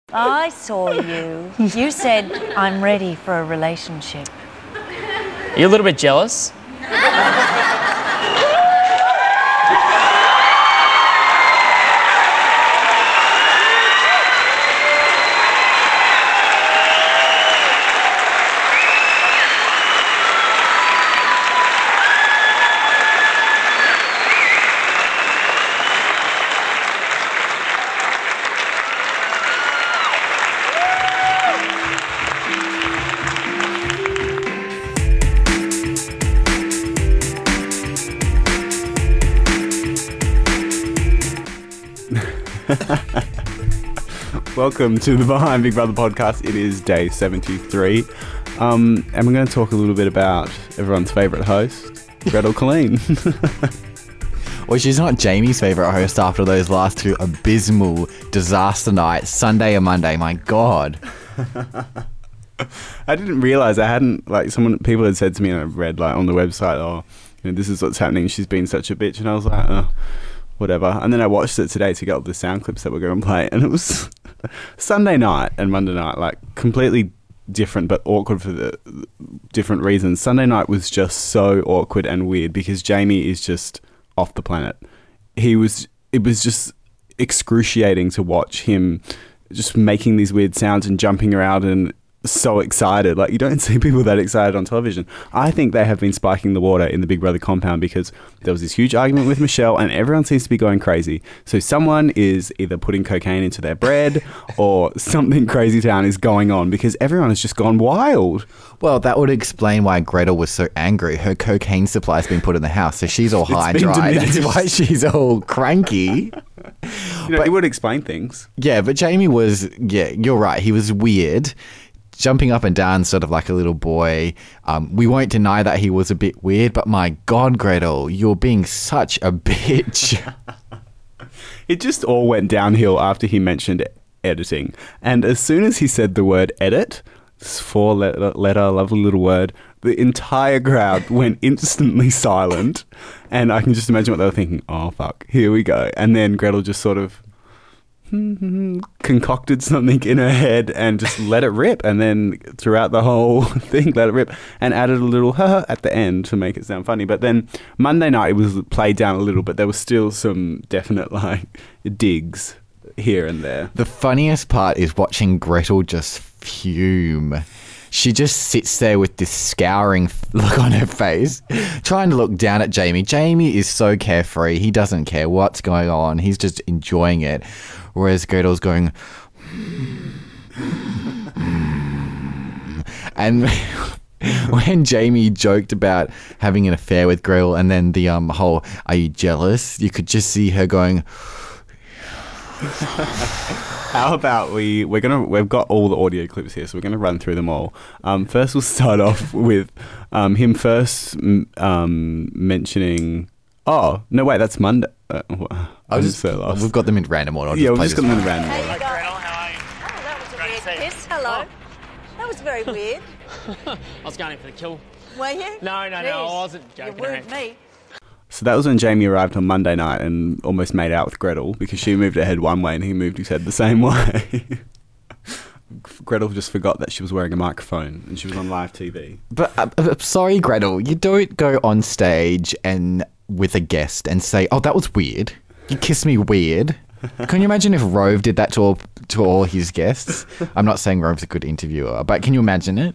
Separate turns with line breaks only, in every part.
I saw you. You said, I'm ready for a relationship.
Are you a little bit jealous?
Welcome to the Behind Big Brother podcast. It is day 73. And we're going to talk a little bit about everyone's favourite host, Gretel Killeen.
Well, she's not Jamie's favourite host after those last two abysmal disaster nights, Sunday and Monday. My God.
I didn't realise people had said to me, and I've read on the website, this is what's happening. She's been such a bitch. And I was like, oh, whatever. And then I watched it today to get up the sound clips that we're going to play. And it was Sunday night and Monday night, completely different but awkward for the different reasons. Sunday night was just so awkward and weird because Jamie is just off the planet. It was just excruciating to watch him just making these weird sounds and jumping around and so excited. You don't see people that excited on television. I think they have been spiking the water in the Big Brother compound because there was this huge argument with Michelle and everyone seems to be going crazy. So someone is either putting cocaine into their bread or something crazy town is going on because everyone has just gone wild.
Well, that would explain why Gretel was so angry. Her cocaine supply has been put in the house, so she's all high and dry. That's why she's all cranky.
It would explain things.
Yeah, but Jamie was, you're right. He was weird. Jumping up and down sort of like a little boy. We won't deny that he was a bit weird, but my God, Gretel, you're being such a bitch.
It just all went downhill after he mentioned editing. And as soon as he said the word edit, this four-letter lovely little word, the entire crowd went instantly silent. And I can just imagine what they were thinking. Oh, fuck, here we go. And then Gretel just sort of concocted something in her head and just let it rip, and then throughout the whole thing let it rip and added a little ha at the end to make it sound funny. But then Monday night it was played down a little, but there was still some definite digs here and there.
The funniest part is watching Gretel just fume. She just sits there with this scouring look on her face, trying to look down at Jamie. Jamie is so carefree. He doesn't care what's going on. He's just enjoying it. Whereas Gretel's going... And when Jamie joked about having an affair with Gretel and then the whole, are you jealous? You could just see her going...
How about we've got all the audio clips here, so we're gonna run through them all. First, we'll start off with him first mentioning. Oh no, wait, that's Monday.
We've got them in random order.
We've just got them in random order.
Hey, Gretel, how are you? Oh, that was a weird kiss. Hello. That was very weird.
I was going in for the kill.
Were you?
No, I wasn't joking.
You wooed me.
So that was when Jamie arrived on Monday night and almost made out with Gretel because she moved her head one way and he moved his head the same way. Gretel just forgot that she was wearing a microphone and she was on live TV.
But sorry, Gretel, you don't go on stage and with a guest and say, "Oh, that was weird. You kissed me weird." Can you imagine if Rove did that to all his guests? I'm not saying Rove's a good interviewer, but can you imagine it?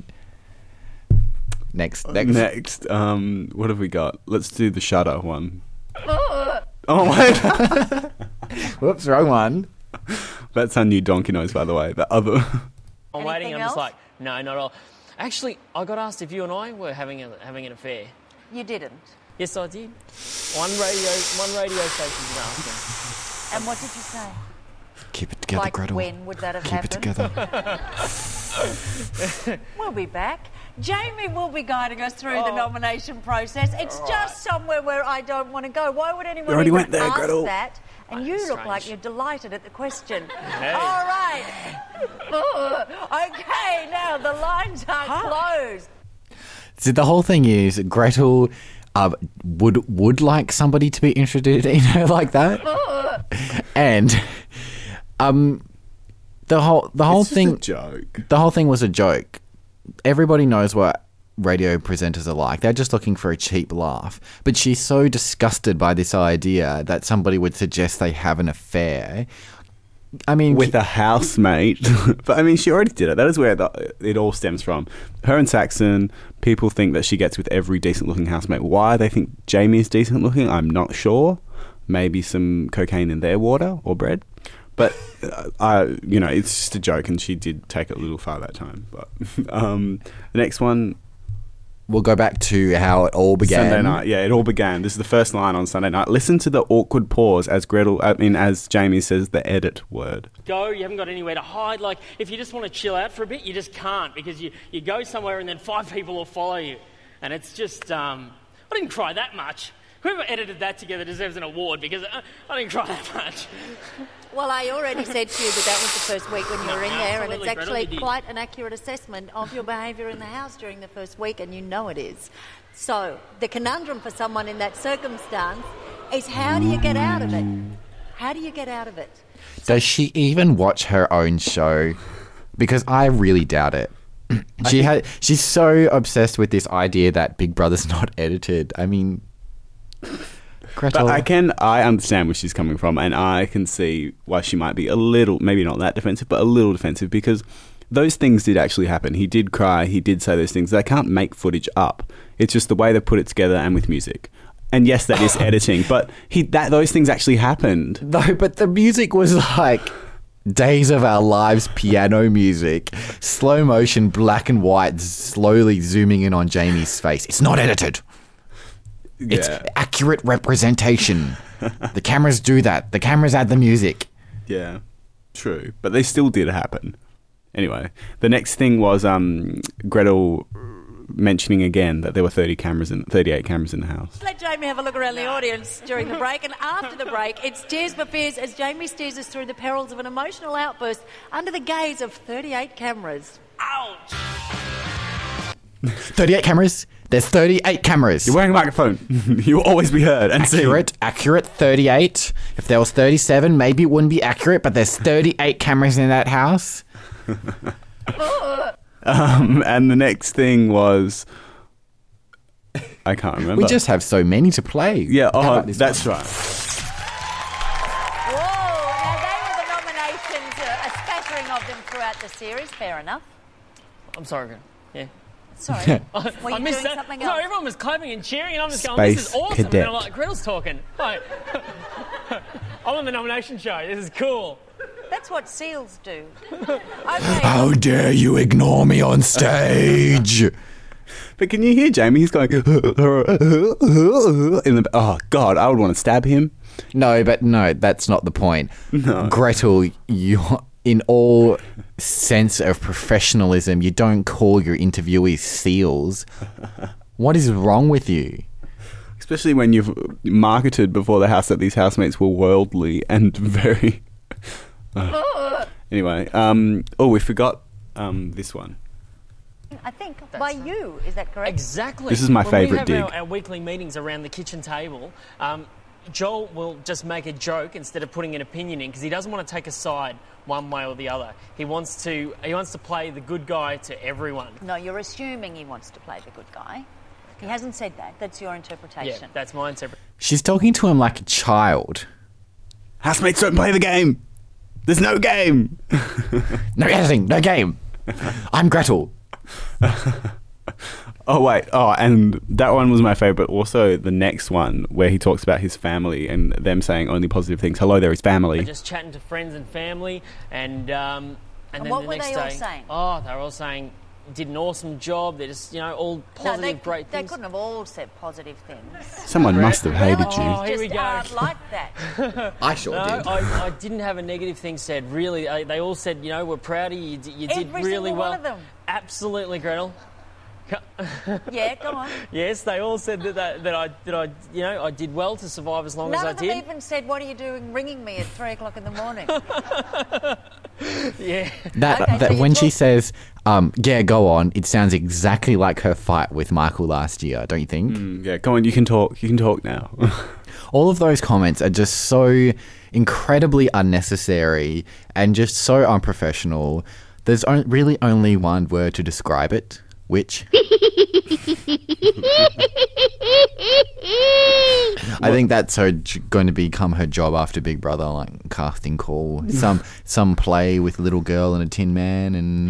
Next.
What have we got? Let's do the Shudder one. Oh, wait.
Whoops, wrong one.
That's our new donkey noise, by the way. The other.
I'm waiting.
Anything
I'm just
else?
no, not at all. Actually, I got asked if you and I were having an affair.
You didn't.
Yes, I did. One radio station did ask me.
And what did you say?
Keep it together, Gretel.
When would that have
Keep it
happened?
together.
We'll be back. Jamie will be guiding us through the nomination process. It's just somewhere where I don't want to go. Why would anyone
You already
even
went there,
ask
Gretel.
that? And you look
strange.
like you're delighted at the question.
Hey.
All right. Okay, now the lines are closed.
So the whole thing is Gretel would like somebody to be interested in her like that. And The whole
It's just
thing.
a joke.
The whole thing was a joke. Everybody knows what radio presenters are like. They're just looking for a cheap laugh. But she's so disgusted by this idea that somebody would suggest they have an affair. I mean,
With a housemate. But I mean, she already did it. That is where it all stems from. Her and Saxon, people think that she gets with every decent looking housemate. Why they think Jamie is decent looking, I'm not sure. Maybe some cocaine in their water or bread. But, it's just a joke, and she did take it a little far that time. But the next one,
we'll go back to how it all began.
Sunday night. Yeah, it all began. This is the first line on Sunday night. Listen to the awkward pause as as Jamie says the edit word.
Go, you haven't got anywhere to hide. Like, if you just want to chill out for a bit, you just can't, because you go somewhere and then 5 people will follow you. And it's just, I didn't cry that much. Whoever edited that together deserves an award, because I didn't cry that much.
Well, I already said to you that was the first week when you were in there, and it's
absolutely, Gretel,
actually
you did.
quite an accurate assessment of your behaviour in the house during the first week, and you know it is. So the conundrum for someone in that circumstance is, how do you get out of it? How do you get out of it?
Does she even watch her own show? Because I really doubt it. She's so obsessed with this idea that Big Brother's not edited. I mean, Gretel.
But I understand where she's coming from, and I can see why she might be a little, maybe not that defensive, but a little defensive, because those things did actually happen. He did cry, he did say those things. They can't make footage up. It's just the way they put it together and with music. And yes, that is editing, but those things actually happened.
No, but the music was like Days of Our Lives piano music, slow motion, black and white, slowly zooming in on Jamie's face. It's not edited. It's accurate representation. The cameras do that. The cameras add the music.
Yeah, true. But they still did happen. Anyway, the next thing was Gretel mentioning again that there were 38 cameras in the house.
Let Jamie have a look around the audience during the break, and after the break, it's Tears for Fears as Jamie steers us through the perils of an emotional outburst under the gaze of 38 cameras.
Ouch!
38 cameras? There's 38 cameras.
You're wearing a microphone. You'll always be heard and seen.
Accurate 38. If there was 37, maybe it wouldn't be accurate, but there's 38 cameras in that house.
And the next thing was, I can't remember.
We just have so many to play.
Yeah,
How about this
that's
one?
right.
Whoa, now they were the nominations, a scattering of them throughout the series, fair enough.
I'm sorry, Gretel. Yeah.
Sorry, were you
I missed
doing
that.
something
No,
else?
everyone was clapping and cheering, and I'm just going, this is
Space
awesome.
Cadet.
And I'm like, Gretel's talking. Like, I'm on the nomination show. This is cool.
That's what seals do. Okay.
How dare you ignore me on stage?
But can you hear Jamie? He's going in the. Oh God, I would want to stab him.
No, that's not the point.
No.
Gretel, in all sense of professionalism, you don't call your interviewees seals. What is wrong with you?
Especially when you've marketed before the house that these housemates were worldly and very. Anyway, we forgot this one.
I think by you, is that correct?
Exactly.
This is my favourite
When we
dig.
have our weekly meetings around the kitchen table, Joel will just make a joke instead of putting an opinion in, because he doesn't want to take a side one way or the other. He wants to play the good guy to everyone.
No, you're assuming he wants to play the good guy. He hasn't said that. That's your interpretation.
Yeah, that's my interpretation.
She's talking to him like a child.
Housemates don't play the game. There's no game.
No editing, no game. I'm Gretel.
Oh wait. Oh, and that one was my favourite. Also, the next one where he talks about his family and them saying only positive things. Hello, there is family.
Just chatting to friends and family, and then
what
the
were
next
they all
day,
saying?
Oh, they were all saying, did an awesome job. They're just, all positive, great
They
things.
couldn't have all said positive things.
Someone must have hated
Oh,
you.
here we
Just
go.
aren't like that.
I sure
No,
did.
I didn't have a negative thing said. Really, they all said, we're proud of you. You did
Every
really
single
well.
one of them.
Absolutely, Gretel.
Yeah, go on.
Yes, they all said that I did well to survive as long
None
as I
of them
did.
even said, "What are you doing ringing me at 3 o'clock in the morning?"
Yeah.
Okay, so you
When she
talk-
says, yeah, go on, it sounds exactly like her fight with Michael last year, don't you think?
Yeah, come on, you can talk. You can talk now.
All of those comments are just so incredibly unnecessary and just so unprofessional. There's really only one word to describe it, which... I think that's going to become her job after Big Brother, like casting call. Some play with a little girl and a tin man and...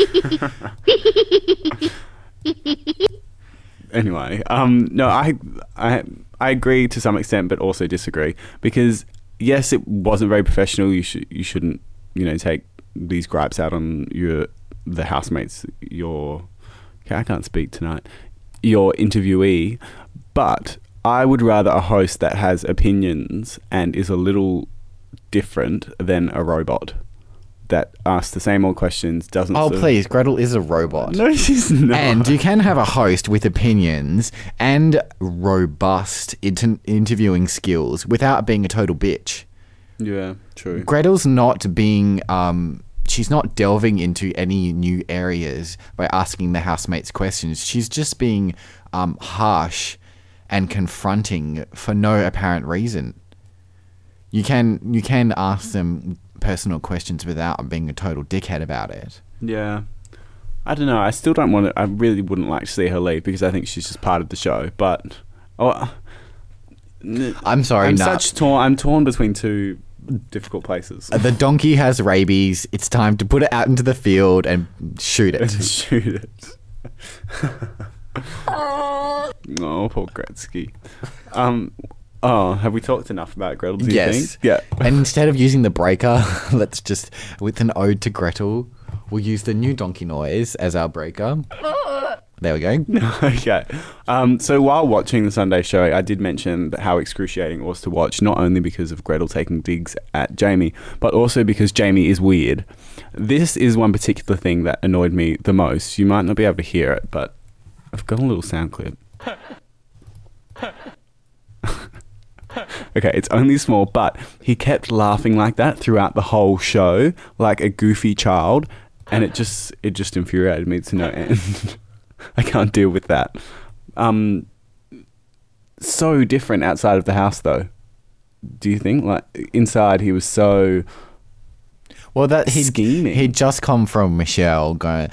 Anyway, no, I agree to some extent, but also disagree because yes, it wasn't very professional. You shouldn't take these gripes out on the housemates. I can't speak tonight. Your interviewee, but I would rather a host that has opinions and is a little different than a robot that asks the same old questions, doesn't...
Oh, please, Gretel is a robot.
No, she's not.
And you can have a host with opinions and robust interviewing skills without being a total bitch.
Yeah, true.
Gretel's not being... she's not delving into any new areas by asking the housemates questions. She's just being harsh and confronting for no apparent reason. You can ask them personal questions without being a total dickhead about it.
Yeah. I don't know. I still don't want to... I really wouldn't like to see her leave because I think she's just part of the show. But...
I'm sorry,
I'm torn between two difficult places.
The donkey has rabies. It's time to put it out into the field and shoot it.
Shoot it. Oh, poor Gretzky. Have we talked enough about Gretel, do you think? Yeah.
And instead of using the breaker, let's just, with an ode to Gretel, we'll use the new donkey noise as our breaker. There we go.
Okay. So while watching the Sunday show, I did mention how excruciating it was to watch, not only because of Gretel taking digs at Jamie, but also because Jamie is weird. This is one particular thing that annoyed me the most. You might not be able to hear it, but I've got a little sound clip. Okay, it's only small, but he kept laughing like that throughout the whole show, like a goofy child, and it just infuriated me to no end. I can't deal with that. So different outside of the house, though. Do you think? Like inside, he was so...
Well, that
scheming.
He'd just come from Michelle going,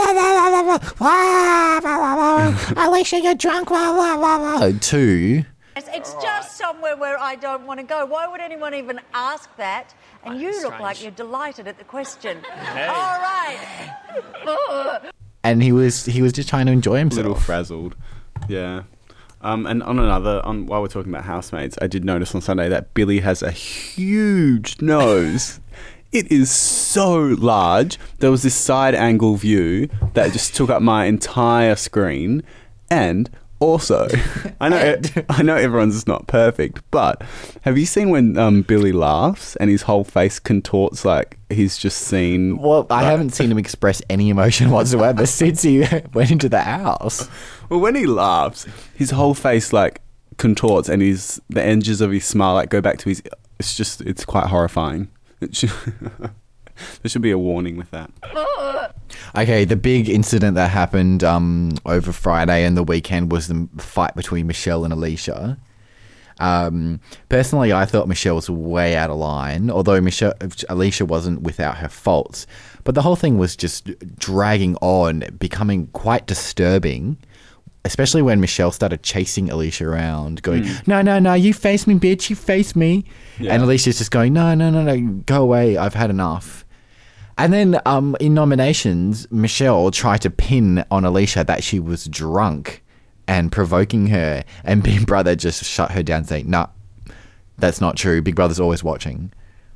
Alicia, you're drunk, to...
It's just somewhere where I don't want to go. Why would anyone even ask that? And you look like you're delighted at the question. Hey. All right.
And he was just trying to enjoy himself.
A little frazzled. Yeah. And while we're talking about housemates, I did notice on Sunday that Billy has a huge nose. It is so large. There was this side angle view that just took up my entire screen. And also, I know everyone's not perfect, but have you seen when Billy laughs and his whole face contorts like he's just seen...
Well, I haven't seen him express any emotion whatsoever since he went into the house.
Well, when he laughs, his whole face like contorts and the edges of his smile like go back to his... It's quite horrifying. There should be a warning with that.
Okay, the big incident that happened over Friday and the weekend was the fight between Michelle and Alicia. Personally, I thought Michelle was way out of line, although Alicia wasn't without her faults. But the whole thing was just dragging on, becoming quite disturbing, especially when Michelle started chasing Alicia around, going, No, you face me, bitch, you face me. Yeah. And Alicia's just going, No, go away, I've had enough. And then in nominations, Michelle tried to pin on Alicia that she was drunk and provoking her. And Big Brother just shut her down saying, nah, that's not true. Big Brother's always watching.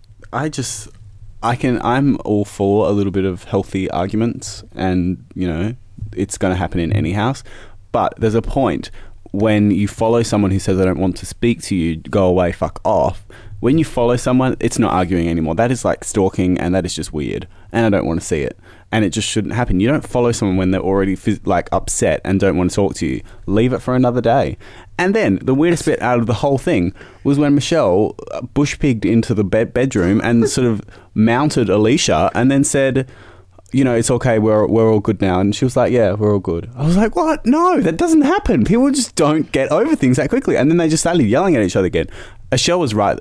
I'm all for a little bit of healthy arguments and, it's going to happen in any house. But there's a point when you follow someone who says, I don't want to speak to you, go away, fuck off. When you follow someone, it's not arguing anymore. That is like stalking, and that is just weird. And I don't want to see it. And it just shouldn't happen. You don't follow someone when they're already upset and don't want to talk to you. Leave it for another day. And then the weirdest bit out of the whole thing was when Michelle bush-pigged into the bedroom and sort of mounted Alicia and then said, it's okay, we're all good now. And she was like, yeah, we're all good. I was like, what? No, that doesn't happen. People just don't get over things that quickly. And then they just started yelling at each other again. Alicia was right,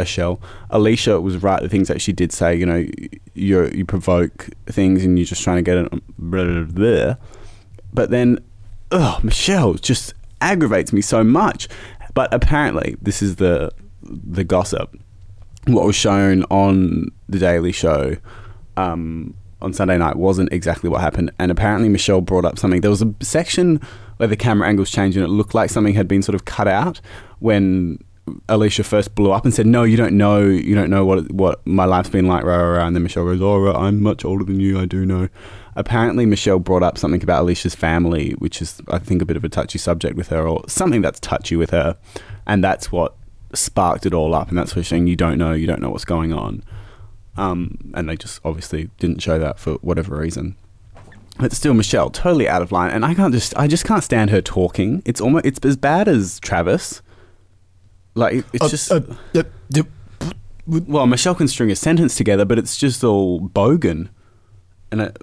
the things that she did say, you provoke things and you're just trying to get it, blah, blah, blah. But then, Michelle just aggravates me so much. But apparently, this is the gossip. What was shown on The Daily Show on Sunday night wasn't exactly what happened. And apparently Michelle brought up something. There was a section where the camera angles changed and it looked like something had been sort of cut out when Alicia first blew up and said, no, you don't know what my life's been like, rah, rah, rah. And then Michelle goes, I'm much older than you, I do know. Apparently Michelle brought up something about Alicia's family, which is, I think, a bit of a touchy subject with her, or something that's touchy with her, and that's what sparked it all up, and that's what she's saying, you don't know what's going on. And they just obviously didn't show that for whatever reason. But still, Michelle, totally out of line, and I just can't stand her talking. It's as bad as Travis. Like, it's just... Well, Michelle can string a sentence together, but it's just all bogan. And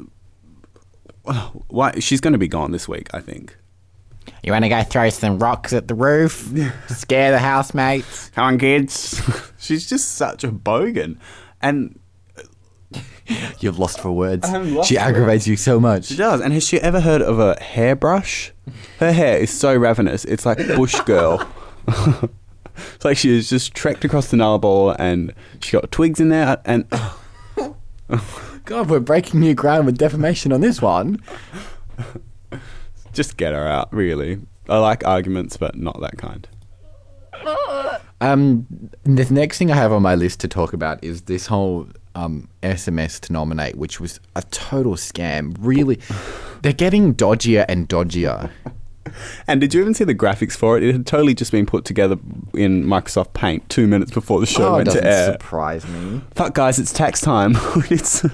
why she's going to be gone this week, I think.
You want to go throw some rocks at the roof? Scare the housemates?
Come on, kids. She's just such a bogan. And...
You've lost for words. She aggravates you so much.
She does. And has she ever heard of a hairbrush? Her hair is so ravenous. It's like Bush Girl. It's like she has just trekked across the Nullarbor and she got twigs in there and...
God, we're breaking new ground with defamation on this one.
Just get her out, really. I like arguments, but not that kind.
The next thing I have on my list to talk about is this whole SMS to nominate, which was a total scam. Really, they're getting dodgier and dodgier.
And did you even see the graphics for it? It had totally just been put together in Microsoft Paint 2 minutes before the show went to air.
Surprise me.
Fuck, guys, it's tax time.
Yeah.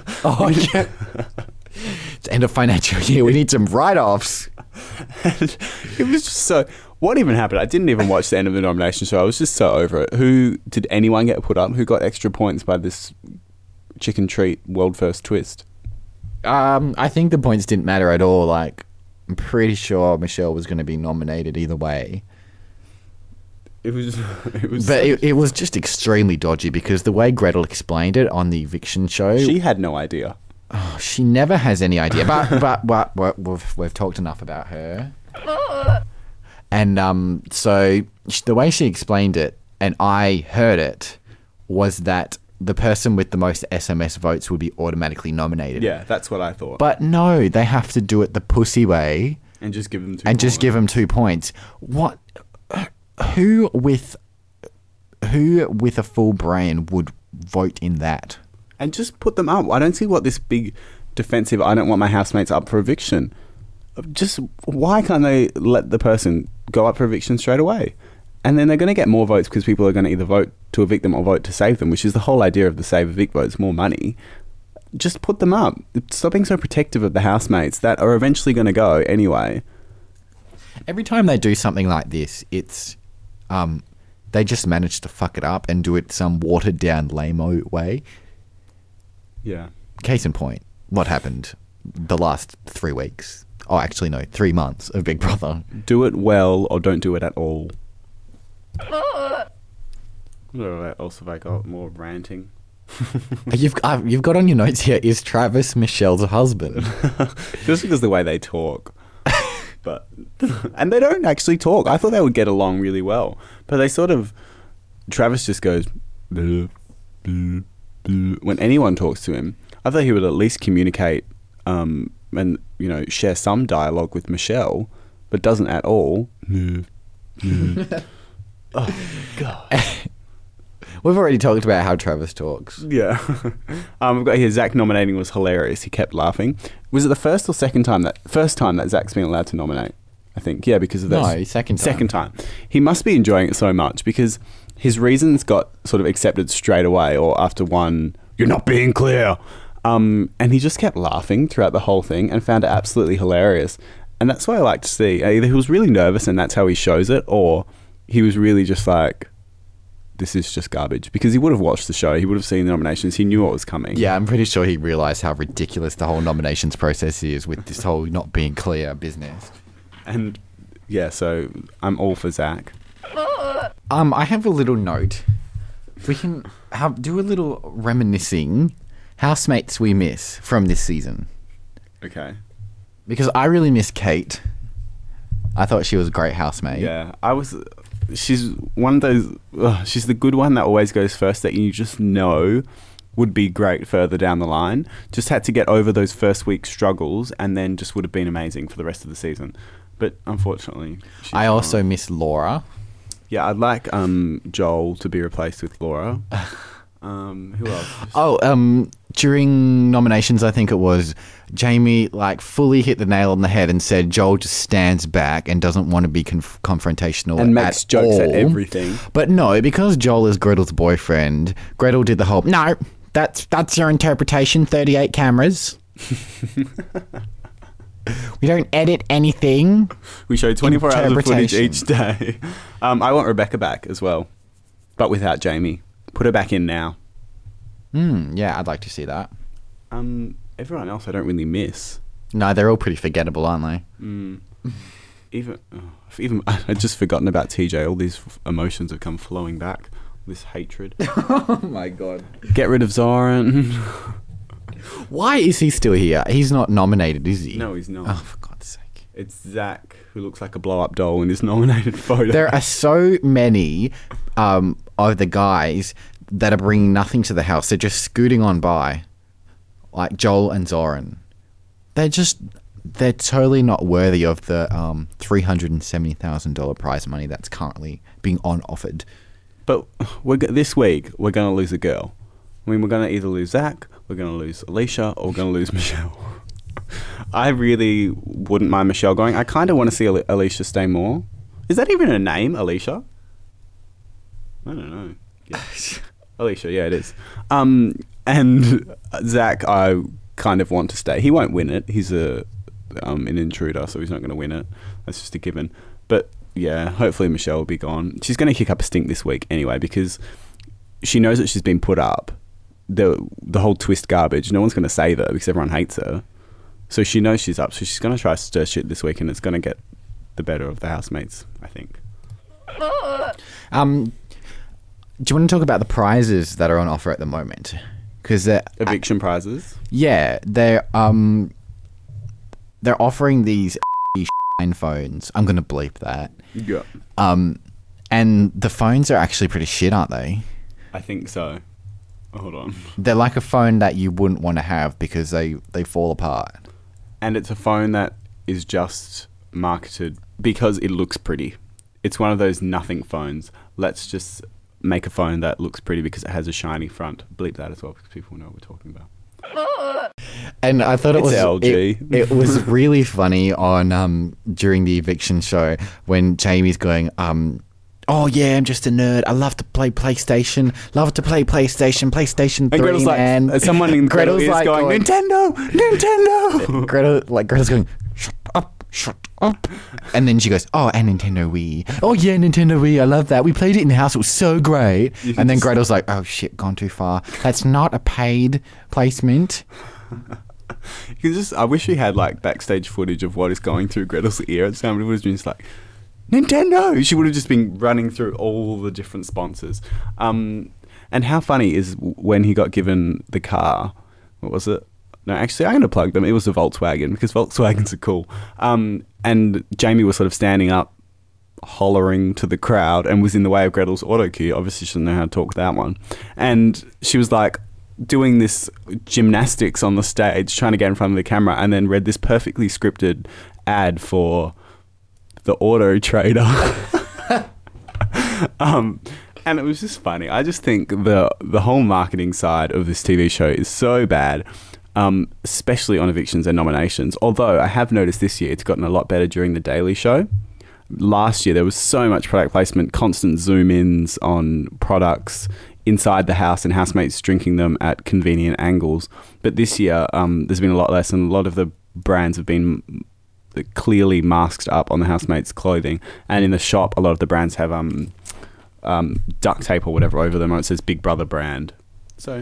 It's end of financial year. We need some write-offs.
It was just so... What even happened? I didn't even watch the end of the nomination show. I was just so over it. Did anyone get put up? Who got extra points by this chicken treat world first twist?
I think the points didn't matter at all. Like, I'm pretty sure Michelle was going to be nominated either way.
It was
but it was just extremely dodgy because the way Gretel explained it on the eviction show,
she had no idea.
Oh, she never has any idea. But we've talked enough about her. And so the way she explained it, and I heard it, was that the person with the most SMS votes would be automatically nominated.
Yeah, that's what I thought.
But no, they have to do it the pussy way.
And just give them 2 points.
And just give them 2 points. What? Who with a full brain would vote in that?
And just put them up. I don't see what this big defensive, I don't want my housemates up for eviction. Just, why can't they let the person go up for eviction straight away? And then they're going to get more votes because people are going to either vote to evict them or vote to save them, which is the whole idea of the save evict votes, more money. Just put them up. Stop being so protective of the housemates that are eventually going to go anyway.
Every time they do something like this, it's they just manage to fuck it up and do it some watered down lame-o way.
Yeah.
Case in point, what happened the last 3 weeks? Oh, actually, no, 3 months of Big Brother.
Do it well or don't do it at all. What else have I got? More ranting.
You've got on your notes here, is Travis Michelle's husband?
Just because the way they talk. And they don't actually talk. I thought they would get along really well. But they sort of... Travis just goes... Bleh, bleh, bleh. When anyone talks to him, I thought he would at least communicate and, share some dialogue with Michelle, but doesn't at all. Oh, God.
We've already talked about how Travis talks.
Yeah. I've got here, Zach nominating was hilarious. He kept laughing. Was it the first time that Zach's been allowed to nominate? I think. Yeah, because of this.
No, second time.
Second time. He must be enjoying it so much because his reasons got sort of accepted straight away or after one, you're not being clear. And he just kept laughing throughout the whole thing and found it absolutely hilarious. And that's what I like to see. Either he was really nervous and that's how he shows it, or he was really just like this is just garbage, because he would have watched the show, he would have seen the nominations, he knew what was coming.
Yeah, I'm pretty sure he realised how ridiculous the whole nominations process is with this whole not being clear business.
And yeah, so I'm all for Zach.
I have a little note. We can do a little reminiscing housemates we miss from this season.
Okay.
Because I really miss Kate. I thought she was a great housemate.
Yeah, she's one of those, she's the good one that always goes first, that you just know would be great further down the line. Just had to get over those first week struggles and then just would have been amazing for the rest of the season. But unfortunately,
I also miss Laura.
Yeah, I'd like Joel to be replaced with Laura. Who else?
During nominations, I think it was Jamie fully hit the nail on the head and said Joel just stands back and doesn't want to be confrontational
and makes jokes
all.
At everything.
But no, because Joel is Gretel's boyfriend, Gretel did the whole no. That's your interpretation. 38 cameras. We don't edit anything.
We show 24 hours of footage each day. I want Rebecca back as well, but without Jamie. Put her back in now.
Yeah, I'd like to see that.
Everyone else I don't really miss.
No, they're all pretty forgettable, aren't they?
Even I'd just forgotten about TJ. All these emotions have come flowing back. This hatred.
Oh my god.
Get rid of Zoran.
Why is he still here? He's not nominated, is he?
No, he's not.
Oh, for God's sake.
It's Zach, who looks like a blow-up doll in this nominated photo.
There are so many of the guys that are bringing nothing to the house. They're just scooting on by, like Joel and Zoran. They're totally not worthy of the $370,000 prize money that's currently being offered.
But this week, we're going to lose a girl. I mean, we're going to either lose Zach, we're going to lose Alicia, or we're going to lose Michelle. I really wouldn't mind Michelle going. I kind of want to see Alicia stay more. Is that even a name, Alicia? I don't know. Yeah. Alicia, yeah, it is. And Zach, I kind of want to stay. He won't win it. He's an intruder, so he's not going to win it. That's just a given. But yeah, hopefully Michelle will be gone. She's going to kick up a stink this week anyway, because she knows that she's been put up. The whole twist garbage. No one's going to save her because everyone hates her. So she knows she's up. So she's going to try to stir shit this week, and it's going to get the better of the housemates, I think.
Do you want to talk about the prizes that are on offer at the moment? Because
eviction prizes.
Yeah, they're offering these phones. I'm going to bleep that.
Yeah.
And the phones are actually pretty shit, aren't they?
I think so. Hold on.
They're like a phone that you wouldn't want to have because they fall apart.
And it's a phone that is just marketed because it looks pretty. It's one of those nothing phones. Let's just make a phone that looks pretty because it has a shiny front. Bleep that as well because people know what we're talking about.
And I thought
it's LG.
It was really funny on during the eviction show when Jamie's going, oh yeah, I'm just a nerd. I love to play PlayStation. Love to play PlayStation 3,
and Gretel's
man.
Like, someone in Gretel's is going, Nintendo!
Gretel's going, shut up. And then she goes, oh, and Nintendo Wii. Oh yeah, Nintendo Wii, I love that. We played it in the house, it was so great. And then Gretel's like, oh shit, gone too far. That's not a paid placement.
I wish we had backstage footage of what is going through Gretel's ear. Somebody was just like, Nintendo! She would have just been running through all the different sponsors. And how funny is when he got given the car, what was it? No, actually, I'm going to plug them. It was a Volkswagen because Volkswagens are cool. And Jamie was sort of standing up, hollering to the crowd and was in the way of Gretel's auto cue. Obviously, she doesn't know how to talk that one. And she was doing this gymnastics on the stage, trying to get in front of the camera, and then read this perfectly scripted ad for the Auto Trader. And it was just funny. I just think the whole marketing side of this TV show is so bad, especially on evictions and nominations. Although I have noticed this year it's gotten a lot better during the Daily Show. Last year there was so much product placement, constant zoom-ins on products inside the house and housemates drinking them at convenient angles. But this year there's been a lot less, and a lot of the brands have been clearly masked up on the housemates' clothing. And in the shop, a lot of the brands have duct tape or whatever over them, or it says Big Brother brand. So,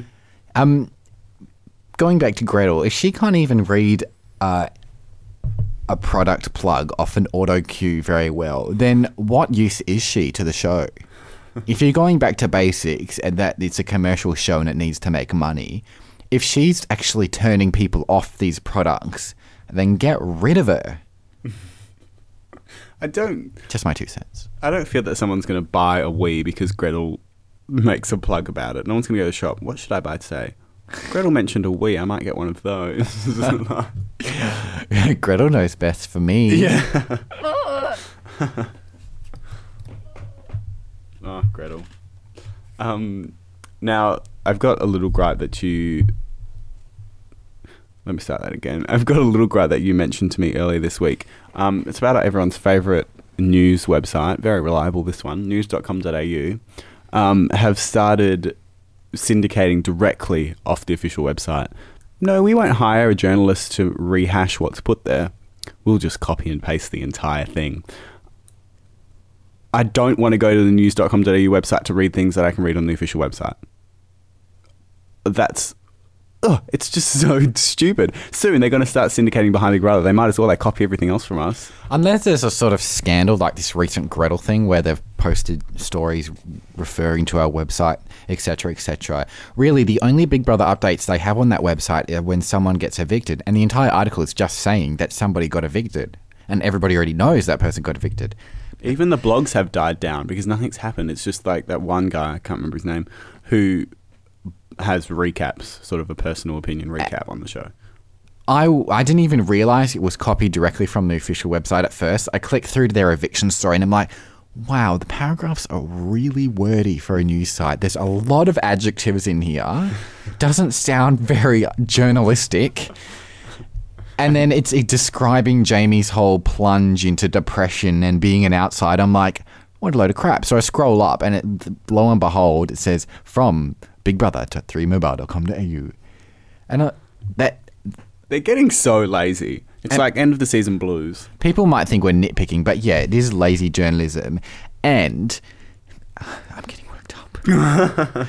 Going back to Gretel, if she can't even read a product plug off an auto cue very well, then what use is she to the show? If you're going back to basics and that it's a commercial show and it needs to make money, if she's actually turning people off these products, then get rid of her. Just my 2 cents.
I don't feel that someone's going to buy a Wii because Gretel makes a plug about it. No one's going to go to the shop. What should I buy today? Gretel mentioned a Wii. I might get one of those.
Gretel knows best for me.
Yeah. Oh, Gretel. Now, I've got a little gripe that you... Let me start that again. I've got a little gripe that you mentioned to me earlier this week. It's about everyone's favourite news website, very reliable this one, news.com.au, have started syndicating directly off the official website. No, we won't hire a journalist to rehash what's put there. We'll just copy and paste the entire thing. I don't want to go to the news.com.au website to read things that I can read on the official website. It's just so stupid. Soon they're going to start syndicating behind Big Brother. They might as well copy everything else from us.
Unless there's a sort of scandal like this recent Gretel thing where they've posted stories referring to our website, etc., etc. Really, the only Big Brother updates they have on that website are when someone gets evicted. And the entire article is just saying that somebody got evicted. And everybody already knows that person got evicted.
Even the blogs have died down because nothing's happened. It's just like that one guy, I can't remember his name, who has recaps, sort of a personal opinion recap on the show.
I didn't even realise it was copied directly from the official website at first. I clicked through to their eviction story and I'm like, wow, the paragraphs are really wordy for a news site. There's a lot of adjectives in here. Doesn't sound very journalistic. And then it's describing Jamie's whole plunge into depression and being an outsider. I'm like, what a load of crap. So I scroll up and lo and behold, it says from bigbrother.3mobile.com.au. And
they're getting so lazy. It's like end of the season blues.
People might think we're nitpicking, but yeah, it is lazy journalism. And I'm getting worked up.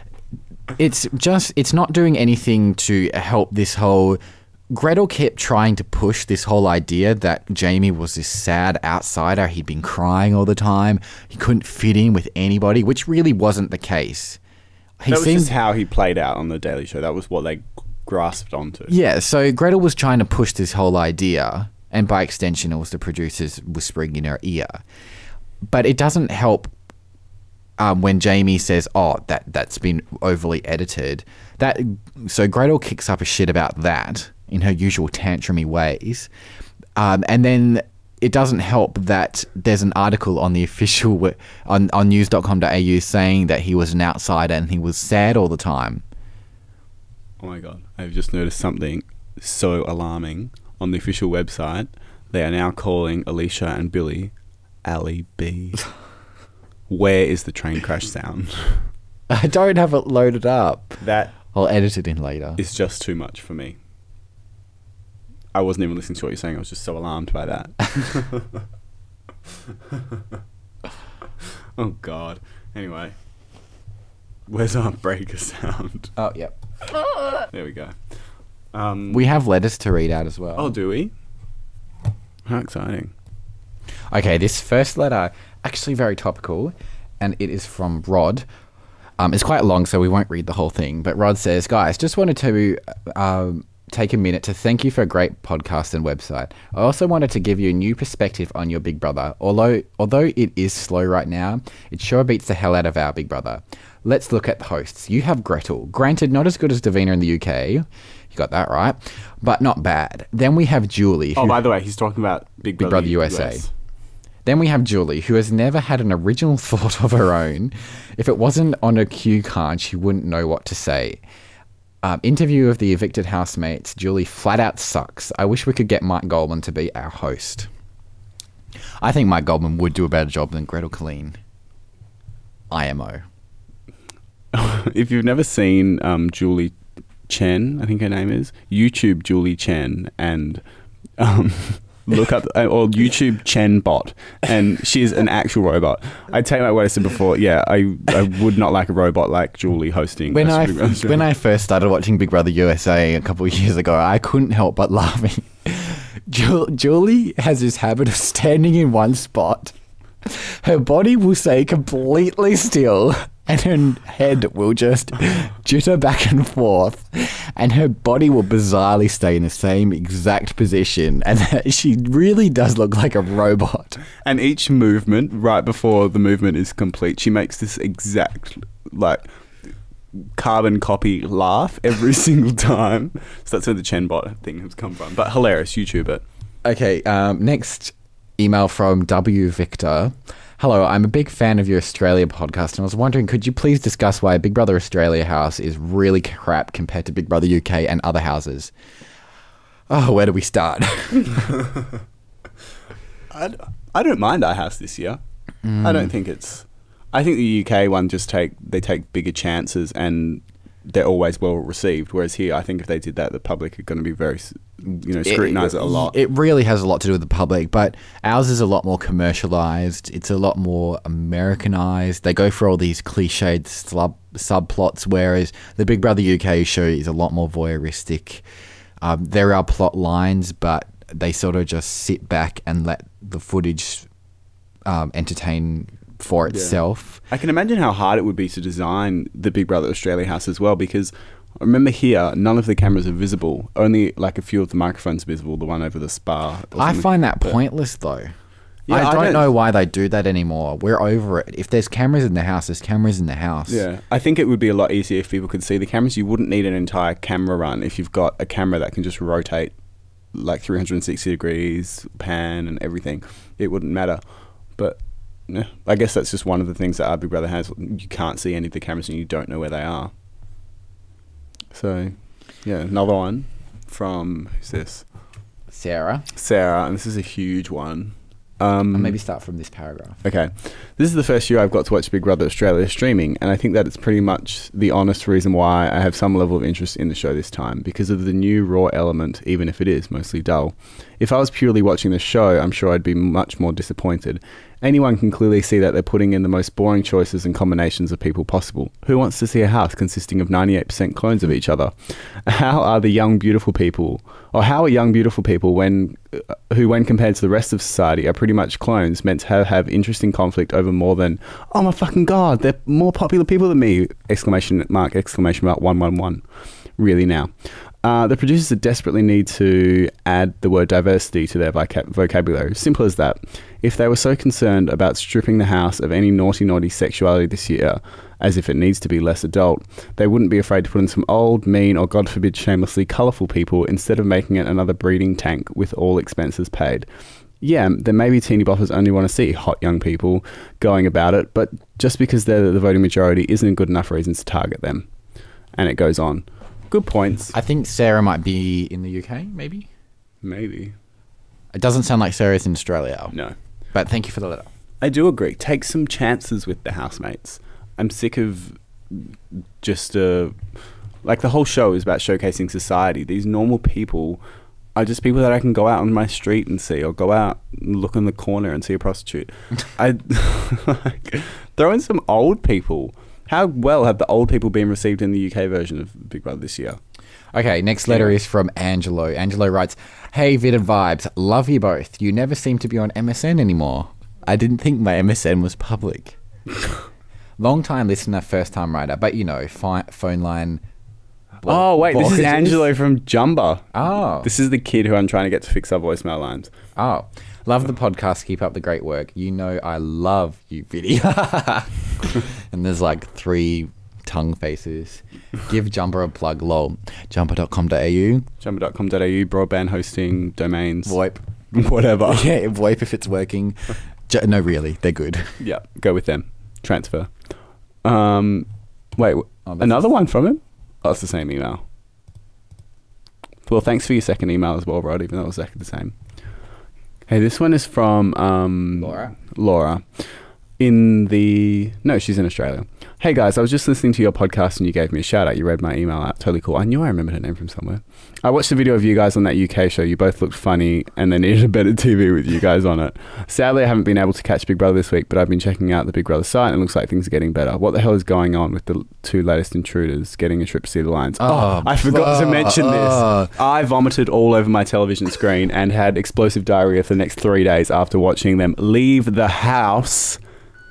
It's not doing anything to help this whole... Gretel kept trying to push this whole idea that Jamie was this sad outsider. He'd been crying all the time. He couldn't fit in with anybody, which really wasn't the case.
That was just how he played out on The Daily Show. That was what they grasped onto.
Yeah, so Gretel was trying to push this whole idea, and by extension, it was the producers whispering in her ear. But it doesn't help when Jamie says, that's been overly edited. So Gretel kicks up a shit about that in her usual tantrumy ways. And then it doesn't help that there's an article on the official on news.com.au saying that he was an outsider and he was sad all the time.
Oh my God. I've just noticed something so alarming on the official website. They are now calling Alicia and Billy Ali B. Where is the train crash sound?
I don't have it loaded up.
That
I'll edit it in later.
It's just too much for me. I wasn't even listening to what you're saying. I was just so alarmed by that. Oh, God. Anyway. Where's our breaker sound?
Oh, yep.
There we go.
We have letters to read out as well.
Oh, do we? How exciting.
Okay, this first letter, actually very topical, and it is from Rod. It's quite long, so we won't read the whole thing. But Rod says, guys, just wanted to take a minute to thank you for a great podcast and website. I also wanted to give you a new perspective on your Big Brother. Although it is slow right now, it sure beats the hell out of our Big Brother. Let's look at the hosts. You have Gretel. Granted, not as good as Davina in the UK. You got that right. But not bad. Then we have Julie.
Oh, by the way, he's talking about Big Brother
USA.
US.
Then we have Julie, who has never had an original thought of her own. If it wasn't on a cue card, she wouldn't know what to say. Interview of the evicted housemates. Julie flat out sucks. I wish we could get Mike Goldman to be our host. I think Mike Goldman would do a better job than Gretel Killeen. IMO.
If you've never seen Julie Chen, I think her name is, YouTube Julie Chen and look up or YouTube Chen bot, and she's an actual robot. I take my what I said before. Yeah, I would not like a robot like Julie hosting.
When I first started watching Big Brother USA a couple of years ago, I couldn't help but laughing. Julie has this habit of standing in one spot. Her body will stay completely still, and her head will just jitter back and forth, and her body will bizarrely stay in the same exact position, and she really does look like a robot.
And each movement, right before the movement is complete, she makes this exact, like, carbon copy laugh every single time. So that's where the Chenbot thing has come from. But hilarious, YouTube it.
Okay, next email from W. Victor. Hello, I'm a big fan of your Australia podcast, and I was wondering, could you please discuss why Big Brother Australia house is really crap compared to Big Brother UK and other houses? Oh, where do we start?
I don't mind our house this year. I don't think it's... I think the UK one they take bigger chances and they're always well received. Whereas here, I think if they did that, the public are going to be very, scrutinise it a lot.
It really has a lot to do with the public, but ours is a lot more commercialised. It's a lot more Americanised. They go for all these cliched subplots, whereas the Big Brother UK show is a lot more voyeuristic. There are plot lines, but they sort of just sit back and let the footage entertain for itself.
I can imagine how hard it would be to design the Big Brother Australia house as well, because I remember here, none of the cameras are visible. Only like a few of the microphones are visible, the one over the spa.
I find that pointless though. I don't know why they do that anymore. We're over it. If there's cameras in the house, there's cameras in the house.
Yeah. I think it would be a lot easier if people could see the cameras. You wouldn't need an entire camera run if you've got a camera that can just rotate like 360 degrees, pan and everything. It wouldn't matter. But yeah, I guess that's just one of the things that our Big Brother has. You can't see any of the cameras and you don't know where they are. So, yeah, another one from, who's this?
Sarah,
and this is a huge one.
Maybe start from this paragraph.
Okay. This is the first year I've got to watch Big Brother Australia streaming, and I think that it's pretty much the honest reason why I have some level of interest in the show this time, because of the new raw element, even if it is mostly dull. If I was purely watching the show, I'm sure I'd be much more disappointed. Anyone can clearly see that they're putting in the most boring choices and combinations of people possible. Who wants to see a house consisting of 98% clones of each other? How are young beautiful people who when compared to the rest of society are pretty much clones meant to have interesting conflict over more than, oh my fucking god, they're more popular people than me! ! 111. Really now. The producers desperately need to add the word diversity to their vocabulary. Simple as that. If they were so concerned about stripping the house of any naughty sexuality this year, as if it needs to be less adult, they wouldn't be afraid to put in some old, mean, or God forbid shamelessly colourful people instead of making it another breeding tank with all expenses paid. Yeah, then maybe teeny boppers only want to see hot young people going about it, but just because they're the voting majority isn't a good enough reason to target them. And it goes on. Good points.
I think Sarah might be in the UK, maybe?
Maybe.
It doesn't sound like Sarah's in Australia.
No.
But thank you for the letter.
I do agree. Take some chances with the housemates. I'm sick of just like the whole show is about showcasing society. These normal people are just people that I can go out on my street and see, or go out and look in the corner and see a prostitute. Throw in some old people. How well have the old people been received in the UK version of Big Brother this year?
Okay, next letter is from Angelo. Angelo writes, Hey, Vid and Vibes, love you both. You never seem to be on MSN anymore. I didn't think my MSN was public. Long time listener, first time writer, but phone line.
Oh, wait, this is Angelo from Jumba.
Oh.
This is the kid who I'm trying to get to fix our voicemail lines.
Oh. Love the podcast. Keep up the great work. You know I love you, Viddy. And there's like 3 tongue faces. Give Jumper a plug, lol. Jumper.com.au.
Jumper.com.au, broadband hosting, domains.
VoIP.
Whatever.
Yeah, VoIP if it's working. No, really, they're good.
Yeah, go with them. Transfer. Wait, another one from him? Oh, it's the same email. Well, thanks for your second email as well, Rod, even though it was exactly the same. Hey, this one is from
Laura.
No, she's in Australia. Hey guys, I was just listening to your podcast and you gave me a shout out. You read my email out. Totally cool. I knew I remembered her name from somewhere. I watched the video of you guys on that UK show. You both looked funny and they needed a better TV with you guys on it. Sadly, I haven't been able to catch Big Brother this week, but I've been checking out the Big Brother site and it looks like things are getting better. What the hell is going on with the 2 latest intruders getting a trip to see the Lions? Oh, I forgot to mention this. I vomited all over my television screen and had explosive diarrhea for the next 3 days after watching them leave the house.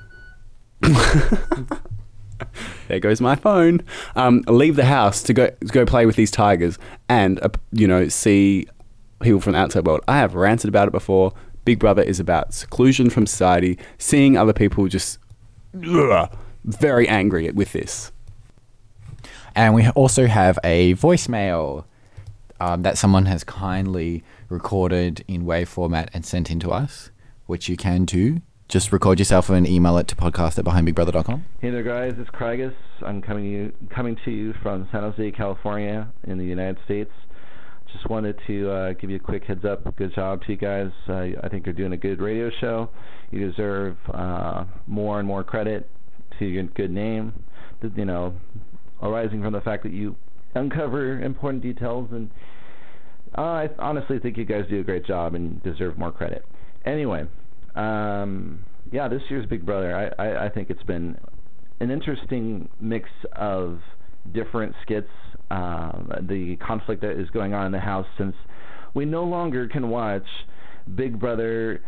There goes my phone. Leave the house to go play with these tigers and see people from the outside world. I have ranted about it before. Big Brother is about seclusion from society, seeing other people just very angry with this.
And we also have a voicemail that someone has kindly recorded in WAV format and sent in to us, which you can do. Just record yourself and email it to podcast@behindbigbrother.com.
Hey there, guys. It's Craigus. I'm coming to you from San Jose, California, in the United States. Just wanted to give you a quick heads up. Good job to you guys. I think you're doing a good radio show. You deserve more and more credit to your good name. Arising from the fact that you uncover important details, and I honestly think you guys do a great job and deserve more credit. Anyway. This year's Big Brother, I think it's been an interesting mix of different skits, the conflict that is going on in the house, since we no longer can watch Big Brother,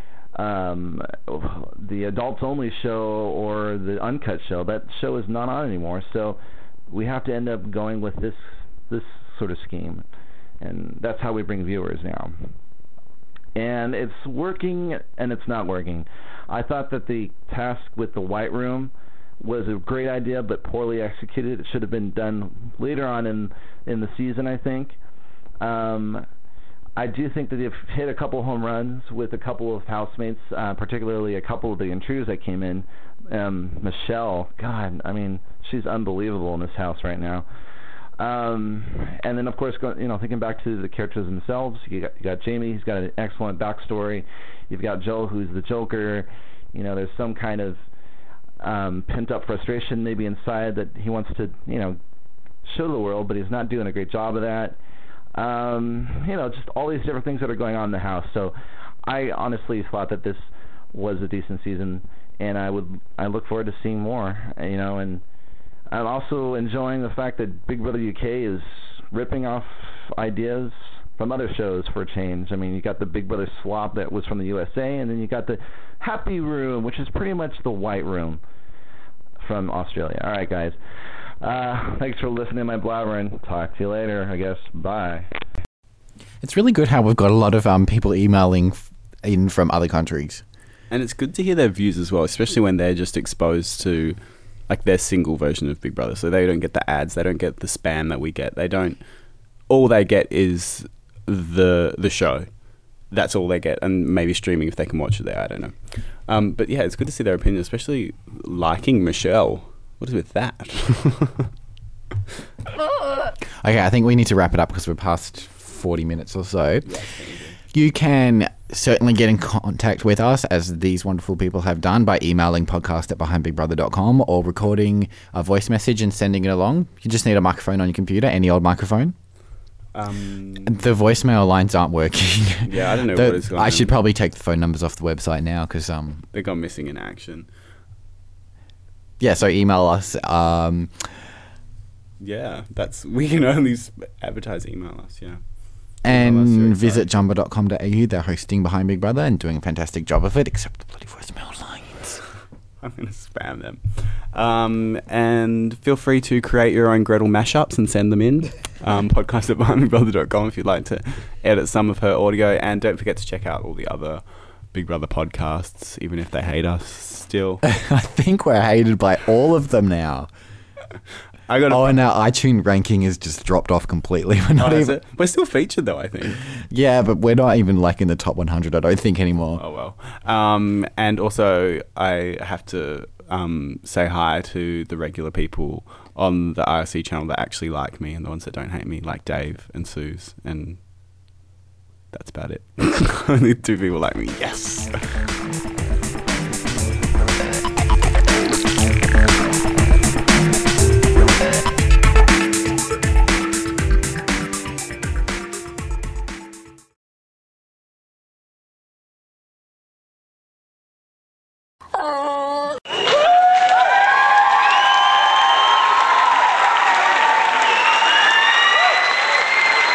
the adults only show or the uncut show. That show is not on anymore, so we have to end up going with this sort of scheme, and that's how we bring viewers now. And it's working and it's not working. I thought that the task with the White Room was a great idea, but poorly executed. It should have been done later on in the season, I think. I do think that they've hit a couple home runs with a couple of housemates, particularly a couple of the intruders that came in. Michelle, God, I mean, she's unbelievable in this house right now. And then, of course, thinking back to the characters themselves, you got Jamie, who's got an excellent backstory. You've got Joe, who's the Joker. There's some kind of pent-up frustration maybe inside that he wants to, show the world, but he's not doing a great job of that. Just all these different things that are going on in the house. So I honestly thought that this was a decent season, and I look forward to seeing more, and I'm also enjoying the fact that Big Brother UK is ripping off ideas from other shows for a change. I mean, you got the Big Brother Swap that was from the USA, and then you got the Happy Room, which is pretty much the White Room from Australia. All right, guys. Thanks for listening to my blabbering. Talk to you later, I guess. Bye.
It's really good how we've got a lot of people emailing in from other countries.
And it's good to hear their views as well, especially when they're just exposed to their single version of Big Brother. So they don't get the ads, they don't get the spam that we get. All they get is the show. That's all they get, and maybe streaming if they can watch it there, I don't know. But yeah, it's good to see their opinion, especially liking Michelle. What is with that?
Okay, I think we need to wrap it up because we're past 40 minutes or so. Yeah, you can certainly get in contact with us, as these wonderful people have done, by emailing podcast@behindbigbrother.com or recording a voice message and sending it along. You just need a microphone on your computer, any old microphone. The voicemail lines aren't working.
Yeah, I don't know what is going on.
I should probably take the phone numbers off the website now because
they got missing in action.
Yeah, so email us.
Yeah, we can only advertise email us, yeah.
And visit jumbo.com.au. They're hosting Behind Big Brother and doing a fantastic job of it, except the bloody voicemail lines.
I'm going to spam them. And feel free to create your own Gretel mashups and send them in. Podcast@behindbigbrother.com if you'd like to edit some of her audio. And don't forget to check out all the other Big Brother podcasts, even if they hate us still.
I think we're hated by all of them now. And our iTunes ranking has just dropped off completely.
We're still featured though, I think.
Yeah, but we're not even in the top 100, I don't think, anymore.
Oh well. And also I have to say hi to the regular people on the IRC channel that actually like me, and the ones that don't hate me, like Dave and Suze, and that's about it. Only 2 people like me. Yes.